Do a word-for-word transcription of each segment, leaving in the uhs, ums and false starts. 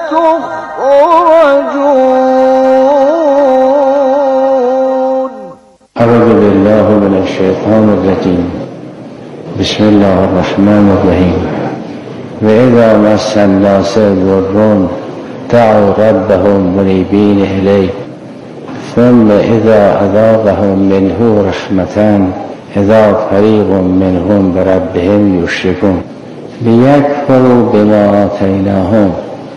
تخرجون. أعوذ بالله من الشيطان الرجيم. بسم الله الرحمن الرحيم. وإذا مس الناس ضر دعوا ربهم منيبين إليه ثم إذا أذاقهم منه رحمة إذا فريق منهم بربهم يشركون ليكفروا بما آتيناهم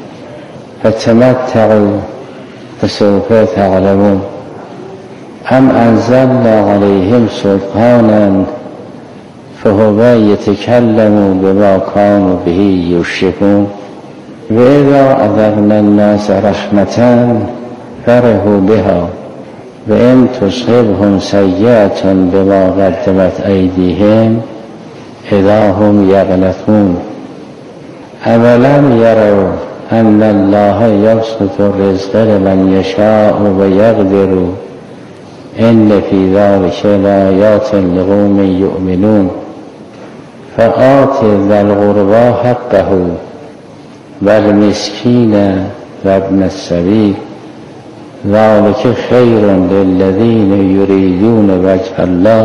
فتمتعوا فسوف تعلمون أم أنزلنا عليهم سلطانا فهو يتكلم بما كانوا به يشركون وإذا أذقنا الناس رحمة فرحوا بها وإن تصبهم سيئة بما قدمت أيديهم إذا هم يقنطون أولم يروا أن الله يبسط الرزق لمن يشاء ويقدر إن في ذلك لآيات لقوم يؤمنون فآت ذا القربى حقه والمسكين وابن السبيل ذلك خير للذين يريدون وجه الله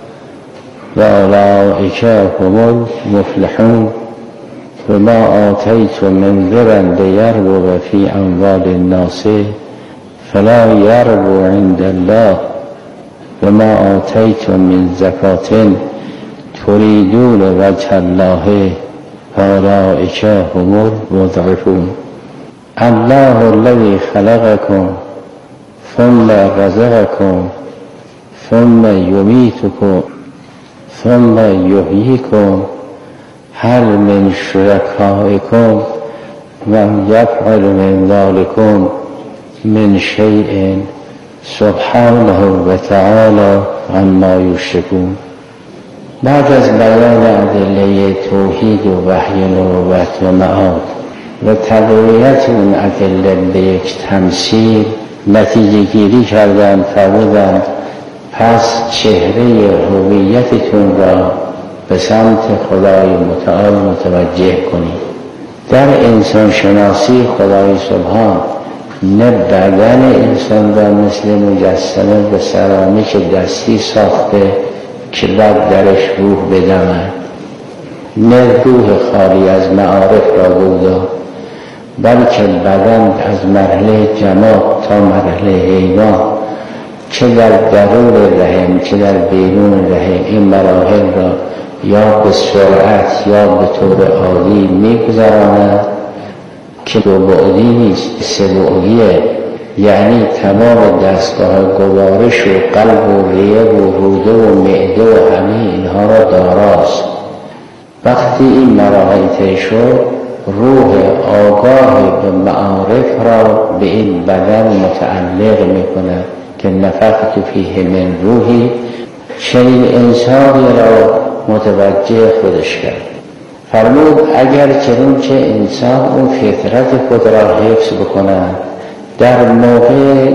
وأولئك هم المفلحون وما آتيتم من ذرا ليربو في أموال الناس فلا يربو عند الله وما آتيتم من زكاة تريدون وجه الله فأولئك هم المضعفون الله الذي خلقكم ثم رزقكم ثم يميتكم ثم يحييكم هل من شركائكم من يفعل من ذلكم من شيء سبحانه وتعالى عما یشرکون. بعد از بیان ادله توحید و وحی نبوت و معاد و تقویت اون ادله به یک تمثیل نتیجه گیری کردند فرمودند پس چهره هویتتون را به سمت خدای متعال متوجه کنید. در انسان شناسی خدای سبحان نه بدن انسان را مثل مجسمه به سرامیک دستی ساخته که بعد درش روح بدمد، نه روح خالی از معارف را بودا، بلکه بدن از مرحله جماد تا مرحله حیوان چه در درون رحم چه در بیرون رحم این مراحل را یا به سرعت یا به طور عادی میگذراند که دو بعدی نیست، سه بعدیه، یعنی تمام دستگاه گوارش و قلب و ریه و روده و معده و همه اینها را داراست. وقتی این مراحل طی شد روح آگاه به معارف را به این بدن متعلق میکند که نفخت فیه من روحی، چنین انسانی را متوجه خودش کرد. فرمود اگر چنین که انسان اون فطرت خود را حفظ بکند در موقع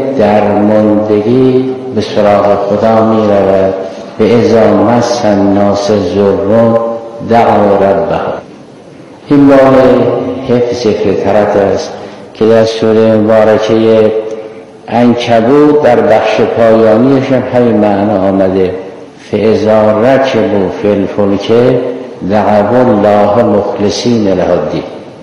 درماندگی به سراغ خدا می رود به اذا مس الناس ضر دعوا ربهم. این مال حفظ فطرت است که در سوره مبارکه عنکبوت در بخش پایانیش هم همین معنا آمده فاذا رکبوا فی الفلک دعوا الله مخلصین له الدین.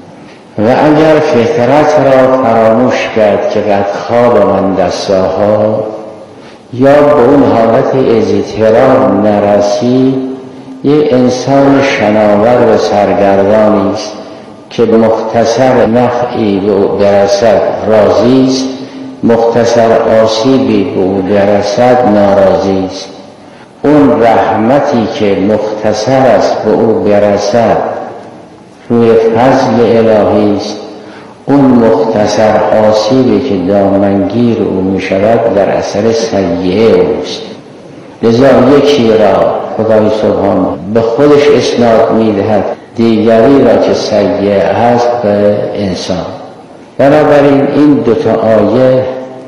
و اگر فطرت را فراموش کرد که قد خواب من دستاها یا به اون حالت اضطراب نرسی، یه انسان شناور و سرگردانی است که مختصر نفعی به او برسد راضی است، مختصر آسیبی به او برسد ناراضی است. اون رحمتی که مختصر است به او برسد روی فضل الهی است، اون مختصر آسیبی که دامنگیر او می شود در اثر سیئه اوست. لذا یکی را خدای سبحان به خودش اسناد می دهد، دیگری را که سیئه هست به انسان. بنابراین این دوتا آیه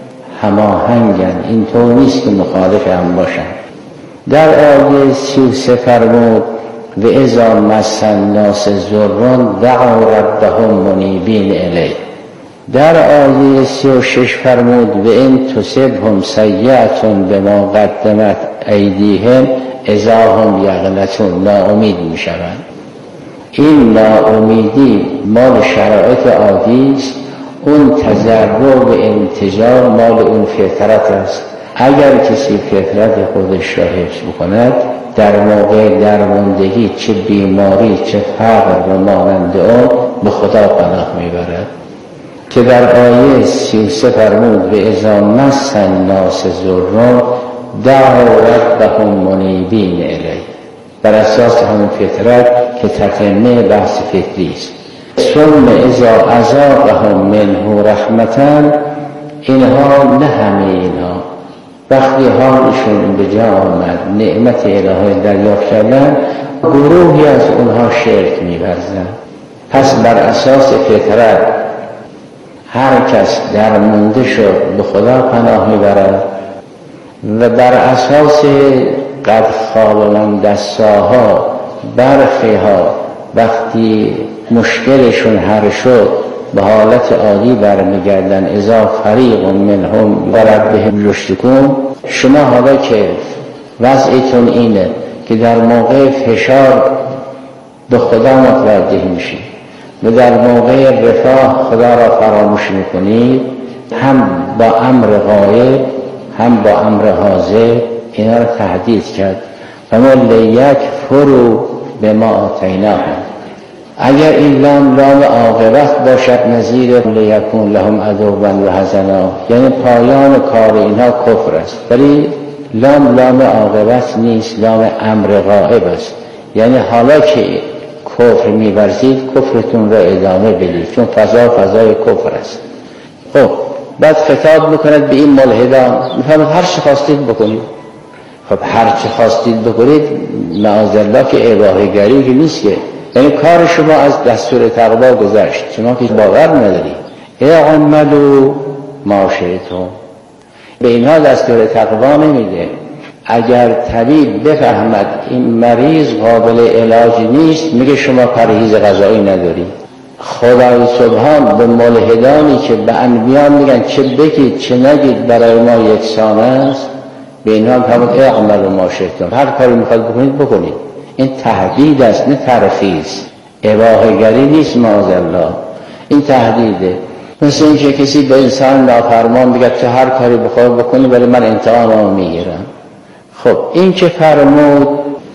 هماهنگند، این طور نیست که مخالف هم باشند. در آیه سی و سه فرمود و اذا مس الناس ضر دعوا ربهم منیبین الیه. در آیه سی و شش فرمود و این تصبهم سیئة بما قدمت ایدیهم اذا هم یقنطون، ناامید میشوند. این ناامیدی مال شرایط عادی است، اون تضرع و انتظار مال اون فطرت است. اگر کسی فطرت خودش را حفظ بکند در موقع درماندگی چه بیماری چه فقر و مانند آن به خدا پناه میبرد، که در آیه سی و سه فرمود و اذا مس الناس ضر دعوا ربهم منیبین الیه، بر اساس همون فطرت که تتمه بحث فطری است. ثم اذا اذاقهم منه رحمتا، اینها نه همه اینها وقتی حالشون به جا آمد نعمت الهی دریافت کردن، گروهی از اونها شرک می‌ورزند. پس بر اساس فطرت هر کس درمانده شد به خدا پناه میبرد و بر اساس قد خواب من دستاها برخی ها وقتی مشکلشون حل شد به حالت عادی برمیگردن. اذا فریق منهم بربهم یشرکون. شما حالا که وضعیتون اینه که در موقع فشار به خدا متوجه میشید و در موقع رفاه خدا را فراموش میکنید، هم با امر غایب هم با امر حاضر اینا را تهدید کرد. فما لیکفروا بما آتیناهم. اگر این لام لام عاقبت باشد نظیر لیکون لهم عدوا و حزنا، یعنی پایان کار اینها کفر است، ولی لام لام عاقبت نیست، لام امر غایب است. یعنی حالا که کفر می‌ورزید کفرتون را ادامه بدید، چون فضا فضای کفر است. خب بعد خطاب میکند به این ملحدان، میفهمد هر چه خواستید بکنید. خب هر چه خواستید بکنید معاذالله که اباحه‌گری که نیست، که یعنی کار شما از دستور تقوا گذشت، شما که باور ندارید. اعملوا ما شئتم، به اینها دستور تقوا نمیده. اگر طبیب بفهمد این مریض قابل علاج نیست میگه شما پرهیز غذایی نداری. خدای سبحان به ملحدانی که به انبیاء میگن چه بگید چه نگید برای ما یکسان است، به اینها فرمود اعملوا ما شئتم، هر کاری میخواد بکنید بکنید. این تهدید است نه ترخیص، اباحه‌گری نیست معاذالله، این تهدیده. مثل اینکه کسی به انسان نافرمان بگه تو هر کاری بخوای بکنی ولی من انتقامم میگیرم. خب این که فرمود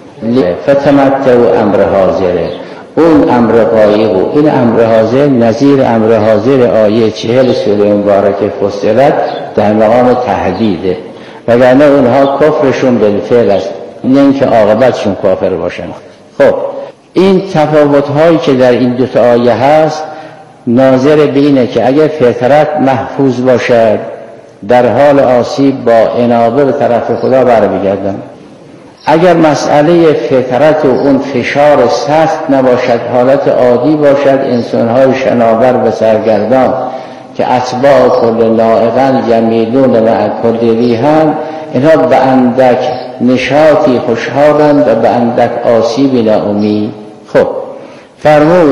فتمتعوا امر حاضره، اون امر غایب و این امر حاضر نظیر امر حاضر آیه چهل سوره مبارکه فصلت در مقام تهدیده، وگرنه اونها کفرشون بالفعل است، نه اینکه عاقبتشون کافر باشن. خب این تفاوت هایی که در این دو تا آیه هست ناظر به اینه که اگر فطرت محفوظ باشد در حال آسیب با انابه به طرف خدا برمیگردن. اگر مسئله فطرت و اون فشار سخت نباشد، حالت عادی باشد، انسان‌های شناور و سرگردان که اتباع کل نائقا جمیلون و کل ریحان، اینها به اندک نشاطی خوشحالند و به اندک آسیبی ناامید. خب فرمود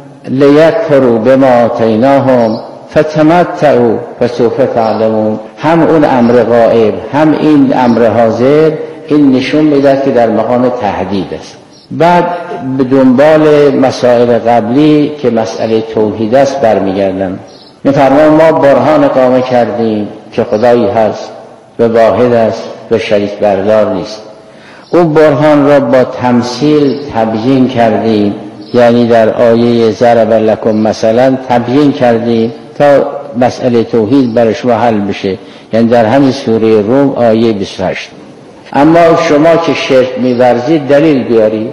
لیکفروا بما آتیناهم فتمتعوا فسوف تعلمون. هم اون امر غائب هم این امر حاضر این نشون میده که در مقام تهدید است. بعد به دنبال مسائل قبلی که مسئله توحید است برمیگردم. میفرمان ما برهان اقامه کردیم که خدایی هست و واحد است و شریک بردار نیست. اون برهان را با تمثیل تبیین کردیم، یعنی در آیه ضرب لکم مثلا تبیین کردیم تا مسئله توحید برای شما حل بشه، یعنی در همین سوره روم آیه بیست و هشت. اما شما که شرک می‌ورزید دلیل بیاری،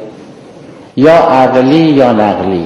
یا عقلی یا نقلی.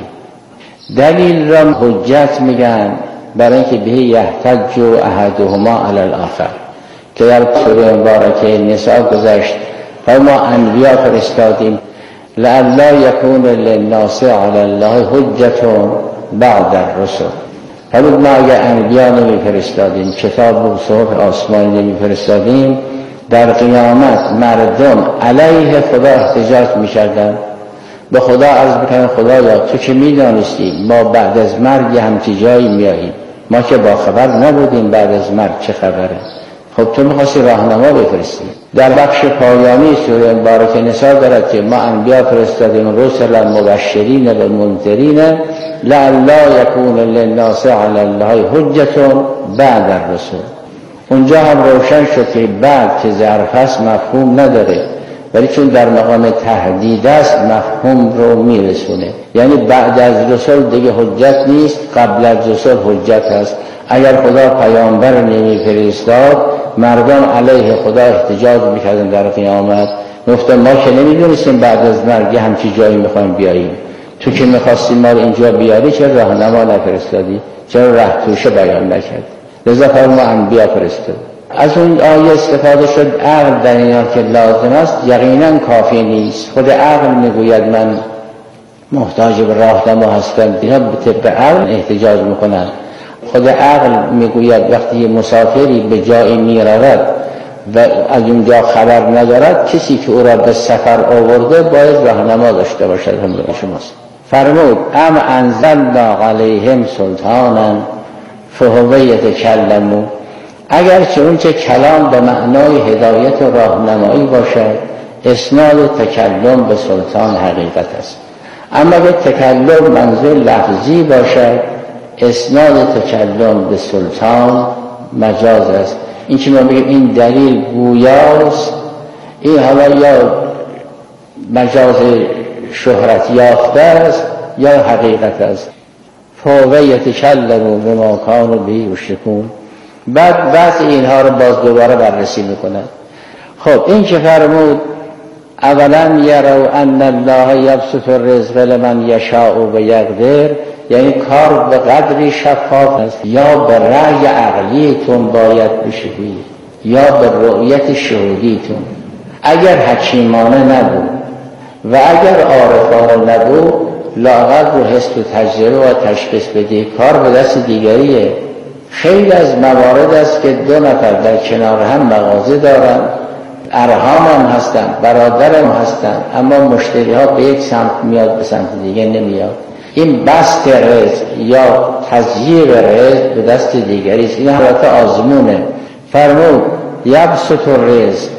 دلیل را حجت میگن برای اینکه به یحتج احدهما علی الاخر، که در سوره مبارکه نساء گذشت و ما انبیا فرستادیم لئلا یکون للناس علی الله حجت بعد الرسل. حالا ما اگر انبیا نمی فرستادیم، کتاب و صحف آسمانی نمی فرستادیم، در قیامت مردم علیه خدا احتجاج می کردن، به خدا عرض بکنن خدایا تو که می دانستی ما بعد از مرگ همچی جایی می آییم، ما که باخبر نبودیم بعد از مرگ چه خبره. خب تو میخواستی راهنما بفرستی. در بخش پایانی سوره مبارکه نساء دارد که ما انبیا فرستادیم رسلا مبشرین و منذرین لعلی یکون للناس علی الله حجة بعد الرسل. اونجا هم روشن شد که بعد که ظرف هست مفهوم نداره، ولی چون در مقام تهدید است مفهوم رو میرسونه. یعنی بعد از رسول دیگه حجت نیست، قبل از رسول حجت هست. اگر خدا پیامبر نمیفرستاد مردم علیه خدا احتجاج میکردن در قیامت، گفتن ما که نمیدونستیم بعد از مرگ همچی جایی میخوایم بیاییم، تو که میخواستی ما رو اینجا بیاری چرا راهنما نفرستادی، چرا راه توشه بیان نکردی؟ لذا فرما انبیا فرستاد. از اون آیه استفاده شد عقل در اینا که لازم است یقینا کافی نیست. خود عقل میگوید من محتاج به راهنما هستم، دیگه به طبق عقل احتجاج میکنن. خود عقل میگوید وقتی یه مسافری به جایی میرود و از اونجا خبر ندارد، کسی که او را به سفر آورده باید راهنما داشته باشد. هم به شماست فرمود ام انزلنا علیهم سلطانا فهو یتکلمون. اگرچه اون چه کلام به معنای هدایت و راهنمایی باشد، اسناد تکلم به سلطان حقیقت است. اما به تکلم منظور لفظی باشد، اسناد تکلم به سلطان مجاز است. این که ما بگیم این دلیل گویاست، این حالا یا مجاز شهرت یافته است یا حقیقت است. فهو یتکلم بما کانوا به یشرکون. بعد بعض اینها رو باز دوباره بررسی میکنن. خب این که فرمود اولا یروا ان الله یبسط الرزق لمن یشاء و یقدر، یعنی کار به قدری شفاف است. یا به رأی عقلیتون باید بشوید یا به رؤیت شهودیتون. اگر حکیمانه نبود و اگر عارفانه نبود، لااقل رو حس و تجربه و تشخیص بدی، کار به دست دیگریه. خیلی از موارد است که دو نفر در کنار هم مغازه دارن، ارحام هم هستن، برادر هم هستن، اما مشتری ها به یک سمت میاد به سمت دیگه نمیاد. این بسط رزق یا تضییق رزق به دست دیگری است. این حالت آزمونه. فرمود یبسط الرزق،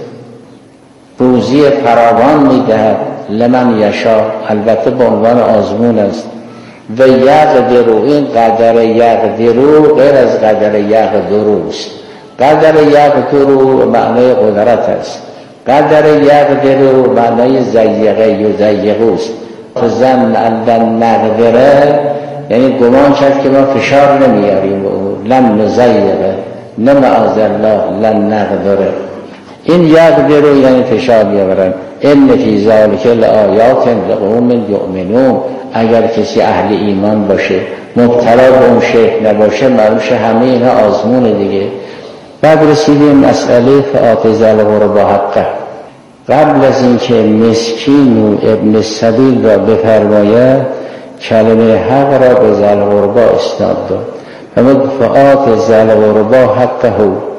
روزی فراوان میدهد، لمن یشاء، البته به عنوان آزمون است. و یقدرو، این قدر یقدرو غیر از قدر یقدرو است. قدر یقدرو معنای قدرت است، قدر یقدرو معنای زیقه یضیقو است. ظن ان نقدره یعنی گمان کرد که ما فشار نمیاریم و لن نزیقه، نه معاذ الله لن نقدره. این یقدرو یعنی فشار بیاورن. ان فی ذلک لآیات لقوم یؤمنون. اگر کسی اهل ایمان باشه، مبتلا به اون شیخ نباشه، معلومه همه اینا آزمون دیگه. بعد رسیدیم مسئله فآت ذی القربی حقه. قبل از اینکه مسکین و ابن سبیل را بفرماید، کلمه حق را به ذی القربی اسناد داد. فرمود فآت ذی القربی حقه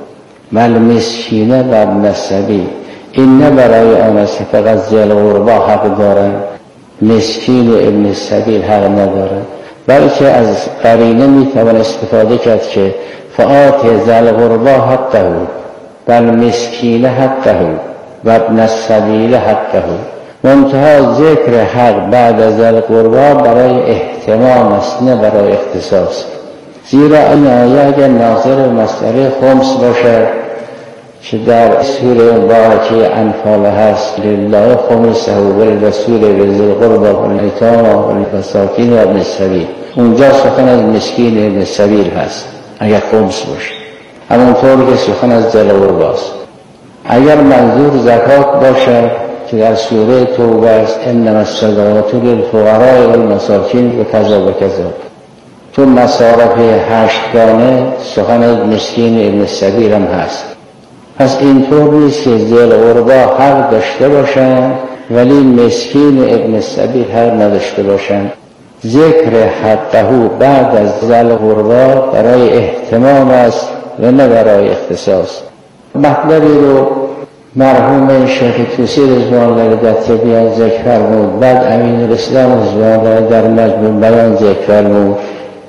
و المسکین و ابن السبیل. این نه برای آن است فقط ذی القربی حق دارند، مسکین و ابن السبیل حق ندارند، بلکه از قرینه میتوان استفاده کرد که فآت ذی القربی حقه و المسکین حقه و ابن السبیل حقه. منتها ذکر حق بعد از ذی القربی برای اهتمام است، نه برای اختصاص. زیرا این آیه اگر ناظر به مسئله خمس باشد که در سوره مبارکه انفال هست، لله خمسه و للرسول و ذی القربی و الیتامی و المساکین و ابن السبیل، اونجا سخن از مسکین و ابن السبیل هست اگر خمس باشه، همونطور که سخن از ذی القربی است. اگر منظور زکات باشد که در سوره توبه است، انما الصدقات للفقراء و المساکین و کذا و کذا. تو مصارف هشتگانه سخن از مسکین و ابن السبیل هم هست. پس اینطور نیست که ذی القربی حق داشته باشند ولی مسکین و ابن السبیل حق نداشته باشند. ذکر حقه بعد از ذی القربی برای اهتمام است و نه برای اختصاص. مطلبی رو مرحوم شیخ طوسی رضوان الله در تبیان ذکر فرمود. بعد امین الاسلام رضوان الله در مجموع بیان ذکر فرمود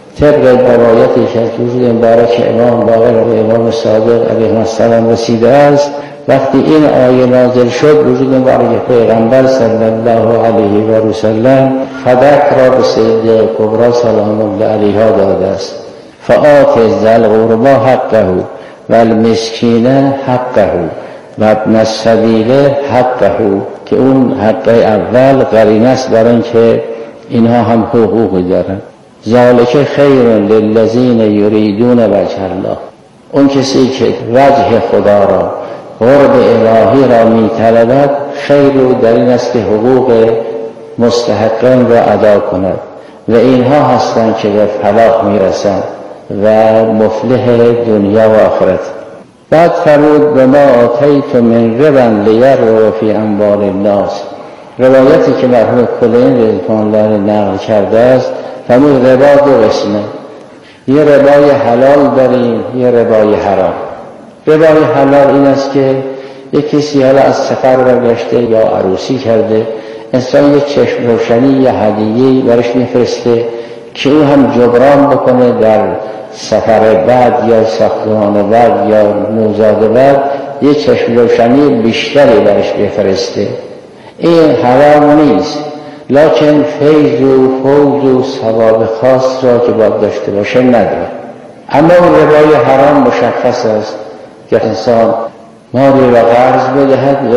طبق روایتی که از وجود مبارک امام باقر و امام صادق علیه السلام رسیده است، وقتی این آیه نازل شد وجود مبارک پیغمبر صلی الله علیه و سلم فدک را به سیده کبرا سلام الله علیها داده است. فآت ذی القربی حقه و المسکین حقه و ابن السبیل حقه، که اون حق اول قرینه است برای اینکه اینها هم حقوقی دارن. ذالک خیر للذین یریدون وجه الله، اون کسی که وجه خدا را، قرب الهی را می طلبد، خیر در این است که حقوق مستحقان را ادا کند و اینها هستند که به فلاح می رسند و مفلح دنیا و آخرت. بعد فرمود و ما آتیت من ربا لیربو فی اموال الناس، روایتی که مرحوم کلینی رضوان الله نقل کرده است، فرمود ربا دو قسمه، یه ربای حلال داریم، یه ربای حرام. ربای حلال این است که یک کسی حالا از سفر برگشته یا عروسی کرده، انسان یک چشم روشنی یا هدیه‌ای برش میفرسته که او هم جبران بکنه در سفر بعد یا ساختمان بعد یا نوزاد بعد یک چشم روشنی بیشتری برش بفرسته. این حرام نیست، لکن فیض و فوز و ثواب خاص را که باید داشته باشه نداره. اما ربای حرام مشخص است که انسان مالی را قرض بدهد و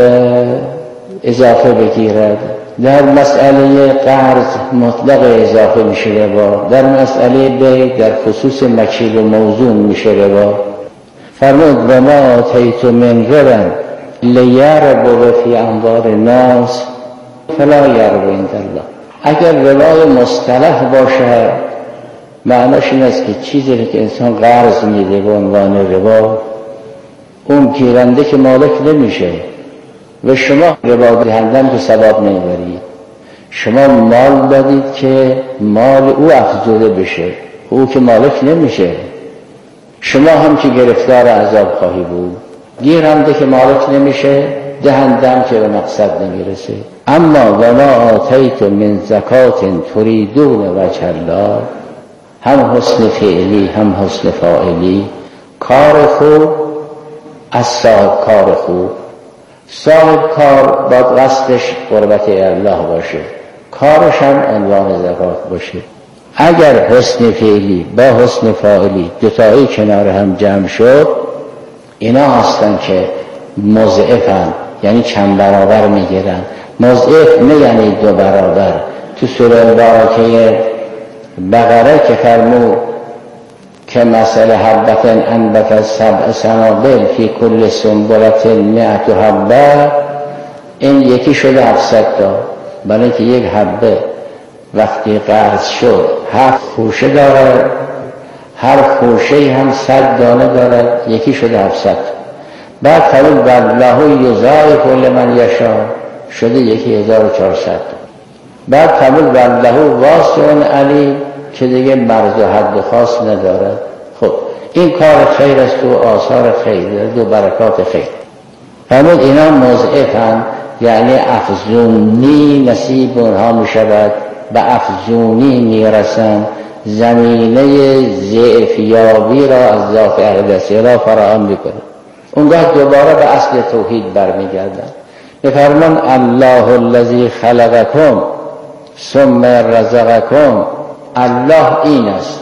اضافه بگیرد. در مسئله قرض مطلق اضافه میشه ربا، در مسئله بیع در خصوص مکیل و موزون میشه ربا. فرمود و ما آتیت من ربا لیربو فی اموال الناس فلا یربو عند الله. اگر ربای مصطلح باشه معناش این است که چیزی که انسان قرض میده به عنوان ربا، اون گیرنده که مالک نمیشه و شما ربا دهندم که ثواب نمیبرید. شما مال دادید که مال او افزوده بشه، او که مالک نمیشه. شما هم که گرفتار عذاب خواهی بود. گیرنده که مالک نمیشه، دهندم که به مقصد نمیرسه. اما و ما آتیت من زکات تریدون وجه الله، هم حسن فعلی هم حسن فاعلی، کار خوب از صاحب کار خوب. صاحب کار باید قصدش قربت الله باشه، کارش هم عنوان زکات باشه. اگر حسن فعلی با حسن فاعلی دوتایی کنار هم جمع شد، اینا هستن که مضعفن، یعنی چند برابر میگیرن. مضعف نه یعنی دو برابر. تو سوره مبارکه بقره که فرمود که مثل حبت انبت سبع سنابل فی کل سنبلت مئت حبه، این یکی شده هفتصد تا، برای که یک حبه وقتی قرض شد هفت خوشه داره، هر خوشه هم صد دانه داره، یکی شده هفتصد. بعد فرمود والله یضاعف لمن یشاء، شده یکی هزار و چهارصد. بعد فرمود والله واسع علیم، که دیگه مرز و حد و خاص نداره. خب این کار خیر است و آثار خیر دو برکات خیر. فرمود اینا مضعفن، یعنی افزونی نصیب اونها می شود، به افزونی می رسند، زمینه ضعفیابی را از ذات اقدسی را فراهم میکنه. اونگاه دوباره به اصل توحید برمیگردن. بفرمان الله الذی خلقکم ثم رزقکم، الله این است.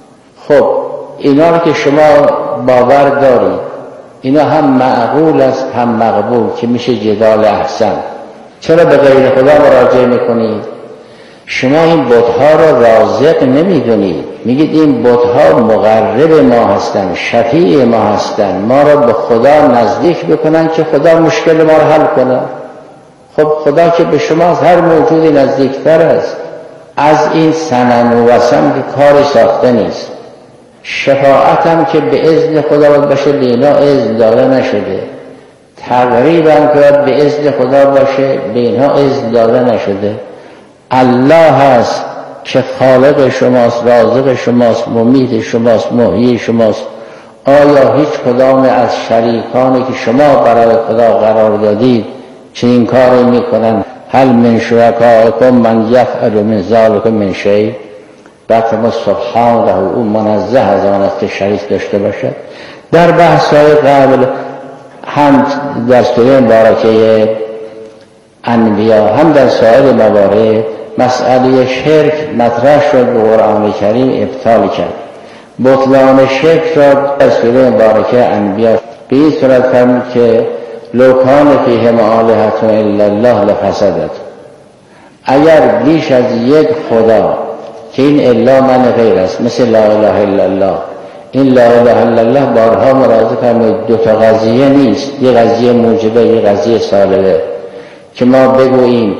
خب اینا رو که شما باور دارید، اینا هم معقول است هم مقبول، که میشه جدال احسن. چرا به غیر خدا مراجعه میکنید؟ شما این بت‌ها را رازق نمیدونید، میگید این بت‌ها مقرب ما هستن، شفیع ما هستن، ما را به خدا نزدیک بکنن که خدا مشکل ما را حل کنه. خب خدا که به شما از هر موجودی نزدیکتر است. از این صنم و وثن که کار ساخته نیست. شفاعت هم که به اذن خدا باید باشه، به اینا اذن داده نشده. تقریب هم که باید به اذن خدا باشه، به اینا اذن داده نشده. الله هست که خالق شماست، رازق شماست، ممیت شماست، محیی شماست. آیا هیچ کدام از شریکانی که شما برای خدا قرار دادید چنین کاری میکنن؟ هل من شرکائکم من یفعل من ذلک من شیء؟ وقتی ما سبحانه او منزه از آن است که شریک داشته باشد. در بحث‌های قبل هم در سوره مبارکه انبیا هم در سایر موارد مسئله شرک مطرح شد، به قرآن کریم ابطال کرد. بطلان شرک را در سوره مبارکه انبیا به این صورت فرمود که لو کان فیهما آلهة الا الله لفسدت. اگر بیش از یک خدا که این الا من غیر است، مثل لا اله الا الله، این لا اله الا الله بارها مراجعه فرمود دو تا قضیه نیست، یک قضیه موجبه یک قضیه سالبه، که ما بگوییم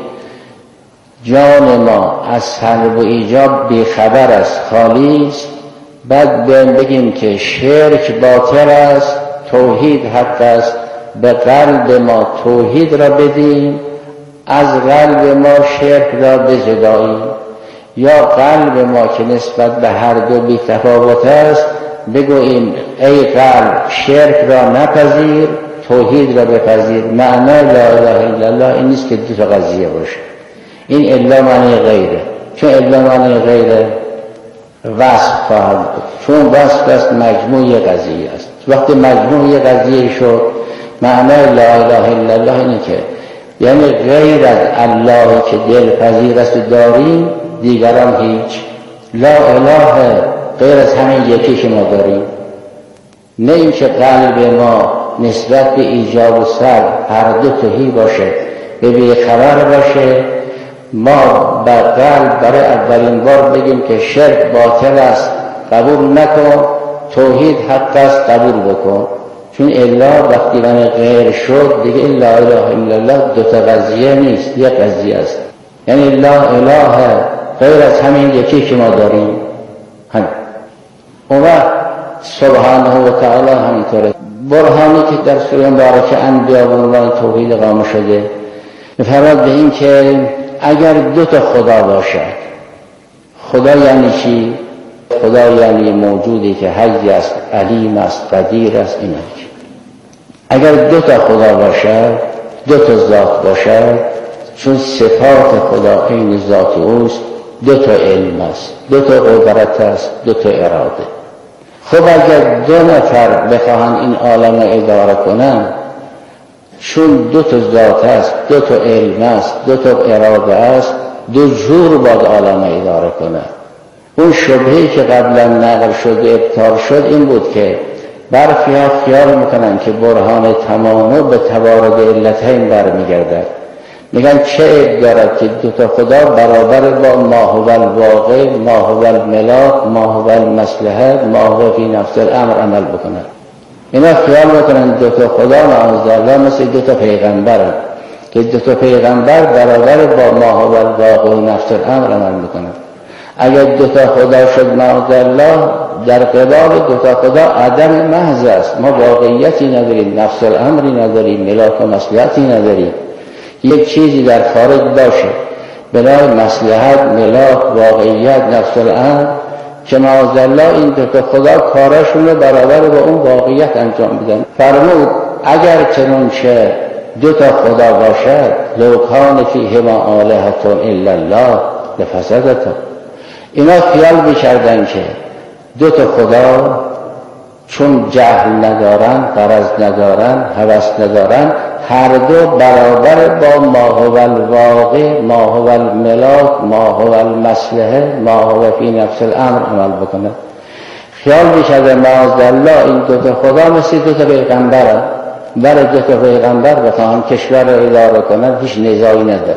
جان ما از سلب و ایجاب بیخبر است، خالی است، بعد بگیم که شرک باطل است، توحید حق است، به قلب ما توحید را بدیم، از قلب ما شرک را بجداییم، یا قلب ما که نسبت به هر دو بی تفاوت است بگوییم ای قلب شرک را نپذیر، توحید را بپذیر. معنای لا اله الا الله این نیست که دو تا قضیه باشه، این الا معنی غیره، چون الا معنی غیره وصف خواهد بود، چون وصف است مجموع قضیه است. وقتی مجموع قضیه شد معنای لا اله الا الله اینه که یعنی غیر از الله که دلپذیر است داریم دیگران هیچ. لا اله غیر از همین یکی که ما داریم، نه این که قلب ما نسبت به ایجاب و سلب هر دو تهی باشه، به بی خبر باشه، ما بر قلب برای اولین بار بگیم که شرک باطل است قبول نکن، توحید حق است قبول بکن. چون الا وقتی من غیر شد دیگه این لا اله الا الله دو تا قضیه نیست، یک قضیه است. یعنی لا اله غیر از همین یکی که ما داریم همین. اون وقت سبحانه و تعالی همینطوره. برهانی که در سوره مبارکه انبیا به عنوان توحید قائم شده می‌فرماد به این که اگر دو تا خدا باشد، خدا یعنی چی؟ خدا یعنی موجودی که حی است، علیم است، قدیر است. اینا اگر دو تا خدا باشد، دو تا ذات باشد، چون صفات خدا عین ذات اوست، دو تا علم است، دو تا قدرت است، دو تا اراده. خب اگر دو نفر بخواهند این عالم اداره کنند، چون دو تا ذات است، دو تا علم است، دو تا اراده است، دو جور باید عالم اداره کنند. اون شبهه‌ای که قبلا نقل شد و ابطال شد این بود که برخی ها خیال میکنن که برهان تمام به توارد علتین برمیگردد. میگن چه عیب دارد که دو تا خدا برابر با ما هو الواقع، ما هو الملاک، ما هو المصلحه، ما هو فی نفس الامر عمل بکنن. اینا خیال میکنن دو تا خدا معاذالله مثل دو تا پیغمبرن که دو تا پیغمبر برابر با ما هو الواقع و نفس الامر عمل میکنن. اگر دو تا خدا شد معاذالله در قبال دو تا خدا عدم محض است، ما واقعیتی نداریم، نفس الامری نداریم، ملاک و مصلحتی نداریم. یک چیزی در خارج باشه بلای مصلحت، ملاک، واقعیت، نفس الامر که معاذالله این دو تا خدا کارشون رو برابر با اون واقعیت انجام بدن. فرمود اگر چنانچه دو تا خدا باشد لو کان فیهما آلهة الا الله لفسدتا. اینا خیال می‌کردن که دو تا خدا چون جهل ندارن، غرض ندارن، هوس ندارن، هر دو برابر با ما هو الواقع، ما هو الملاک، ما هو المصلحه، ما هو فی نفس الامر عمل بکنه. خیال می‌کردن معاذالله این دو تا خدا مثل دو تا پیغمبرن، برای دو تا پیغمبر بخواهن کشور رو اداره کنن هیچ نزاعی نداره.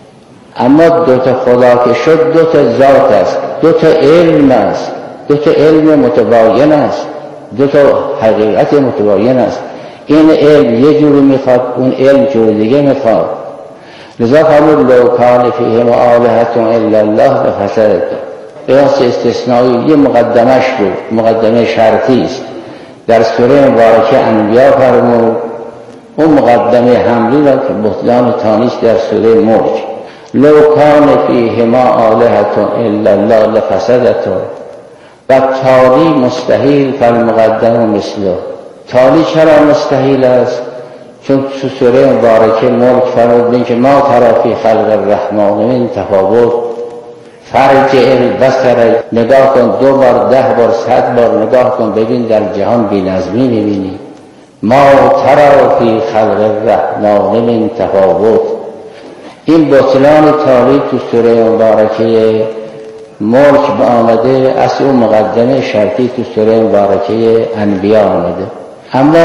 اما دو تا خدا که شد دو تا ذات است، دو تا علم است، دو تا علم متباین است، دو تا حقیقت متباین است. این علم یه جوری میخواد، اون علم جور دیگه میخواد. لذا فرمود لو کان فیهما آلهة الا الله لفسدتا. قیاس استثنایی یه مقدمش بود، مقدمه شرطی است. در سوره مبارکه انبیا فرمود اون مقدمه حملی را که بطلان تانیش در سوره ملک لو کان فیهما آلهة الا الله لفسدتا. و تالی مستحیل فالمقدم مثله. تالی چرا مستحیل است؟ چون تو سوره مبارکه ملک فرمود که ما ترى فی خلق الرحمن من تفاوت فرجع البصر، نگاه کن دو بار، ده بار، صد بار نگاه کن، ببین در جهان بی‌نظمی می‌بینی. ما ترى فی خلق الرحمن من تفاوت. این بطلان تاریخ تو سوره مبارکه ملک به آمده، از اون مقدمه شرطی تو سوره مبارکه انبیا آمده. اما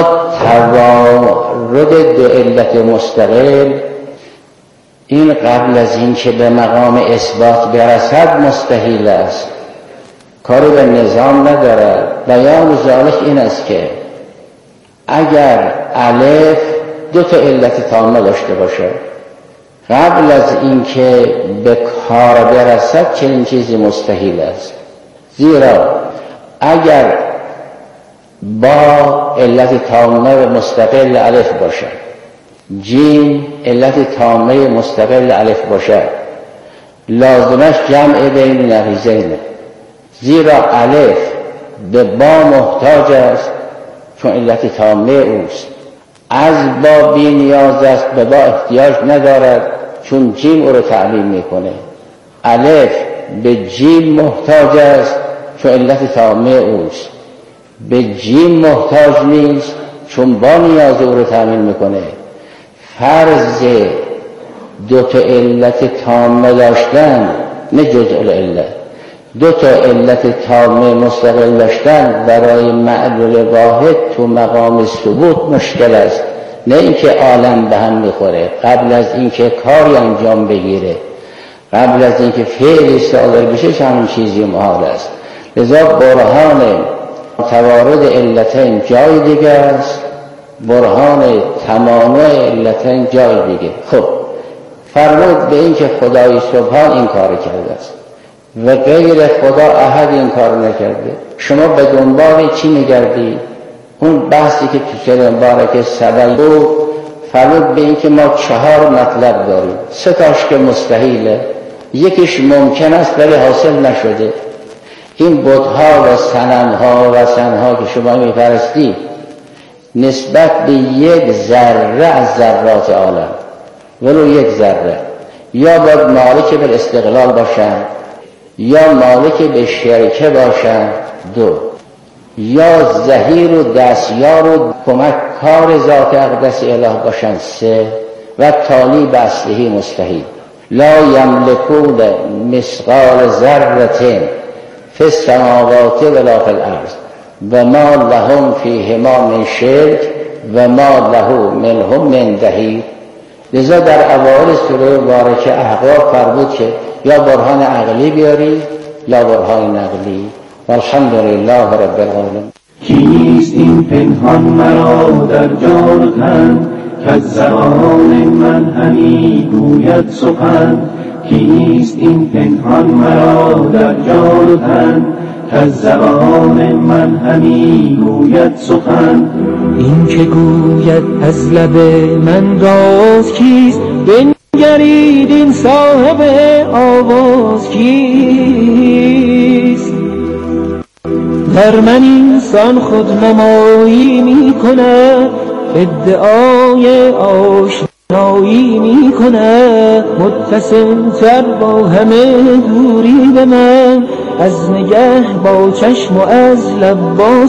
توارد دو علت مستقل این قبل از این که به مقام اثبات برسد مستحیل است، کاری به نظام ندارد. بیان ذالک این است که اگر الف دو تا علت تامه داشته باشه قبل از اینکه به کار برسد چنین چیزی مستحیل است. زیرا اگر با علت تامه مستقل الف باشه، جیم علت تامه مستقل الف باشه، لازمش جمع بین نقیضین، زیرا الف به با محتاج است چون علت تامه اوست، از با بی نیاز است به با احتیاج ندارد چون جیم او رو تعلیم میکنه. الف به جیم محتاج است چون علت تامه اوست، به جیم محتاج نیست چون با نیاز او رو تامین میکنه. فرض دو تا علت تامه داشتن، نه جزء العله، دو تا علت تامه مستقل داشتن برای معلول واحد تو مقام ثبوت مشکل است، نه اینکه عالم به هم میخوره. قبل از اینکه کاری انجام بگیره، قبل از اینکه فعلی صادر بشه همین چیزی محال است. لذا برهان توارد علتین جای دیگه است، برهان تمانع علتین جای دیگه. خب فرمود به این که خدای سبحان این کار کرده است و غیر خدا احد این کار نکرده. شما به دنبال چی میگردی؟ اون بحثی که تو سوره مبارکه سبل بود فرمود به این که ما چهار مطلب داریم، سه تاش که مستحیله، یکیش ممکن است ولی حاصل نشده. این بت‌ها و صنم‌ها و سنها که شما میپرستی نسبت به یک ذره از ذرات عالم، ولو یک ذره، یا باید مالک به استقلال باشن یا مالک به شرکه باشن، دو، یا ظهیر و دستیار و کمک کار ذات اقدس اله باشن، سه، و تالی به اصلهی مستحیل. لا یملکون مثقال ذره فی السماوات ولا فی الارض و ما لهم فیهما من شرک و ما له منهم من ظهیر. لذا در اوائل سوره مبارکه احقاف فرمود که یا برهان عقلی بیاری یا برهان نقلی. والحمدلله رب العالمین. کیست این پنهان مرا در جان و تن، کز زبان من همی گوید سخن؟ کیست این پنهان مرا در جان و تن، کز زبان من همی گوید سخن؟ این که گوید از لب من راز کیست؟ بنگرید این صاحب آواز کیست؟ در من اینسان خود نمایی می کند، ادعای آشنایی می کند، متصل تر با همه دوری به من، از نگه با چشم و از لب با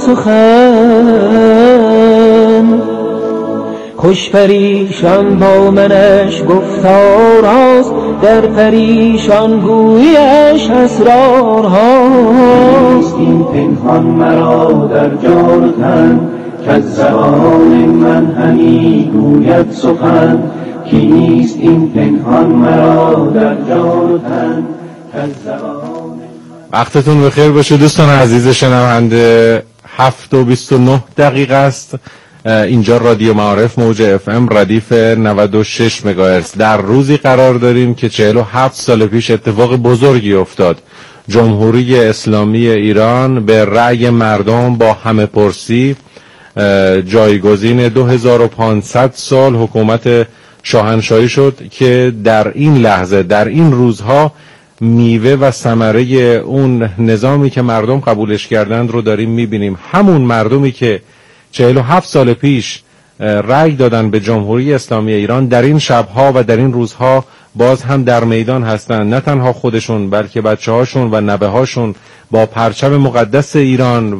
سخن. خوش پریشان با منش گفتارهاست، در پریشان گویش اسرارهاست. این پنهان مرا در جان و تن، کز زبان من همی گوید سخن؟ کیست این پنهان مرا در جان و تن، کز زبان؟ وقتتون بخیر باشه دوستان عزیز شنونده. هفت و بیست و نه دقیقه است. اینجا رادیو معارف موج اف ام ردیف نود و شش مگاهرتز. در روزی قرار داریم که چهل و هفت سال پیش اتفاق بزرگی افتاد. جمهوری اسلامی ایران به رأی مردم با همه پرسی جایگزین دو هزار و پانصد سال حکومت شاهنشاهی شد که در این لحظه، در این روزها میوه و ثمره اون نظامی که مردم قبولش کردند رو داریم میبینیم. همون مردمی که چهل و هفت سال پیش رأی دادن به جمهوری اسلامی ایران در این شبها و در این روزها باز هم در میدان هستن، نه تنها خودشون بلکه بچه هاشون و نبه هاشون با پرچم مقدس ایران